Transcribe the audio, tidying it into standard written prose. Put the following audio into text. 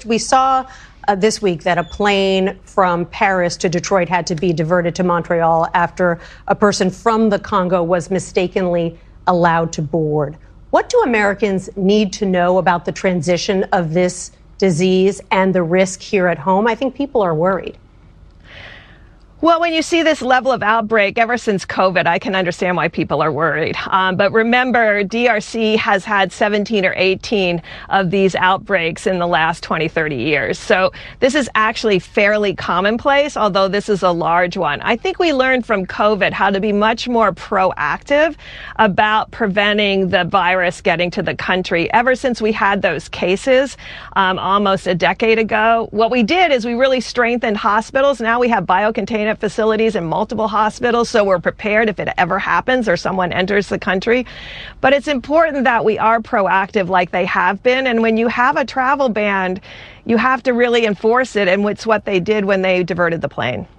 we saw this week that a plane from Paris to Detroit had to be diverted to Montreal after a person from the Congo was mistakenly allowed to board. What do Americans need to know about the transition of this disease and the risk here at home? I think people are worried. Well, when you see this level of outbreak ever since COVID, I can understand why people are worried. But remember, DRC has had 17 or 18 of these outbreaks in the last 20, 30 years. So this is actually fairly commonplace, although this is a large one. I think we learned from COVID how to be much more proactive about preventing the virus getting to the country ever since we had those cases almost a decade ago. What we did is we really strengthened hospitals. Now we have biocontainment facilities in multiple hospitals, so we're prepared if it ever happens or someone enters the country. But it's important that we are proactive like they have been, and when you have a travel ban, you have to really enforce it, and it's what they did when they diverted the plane.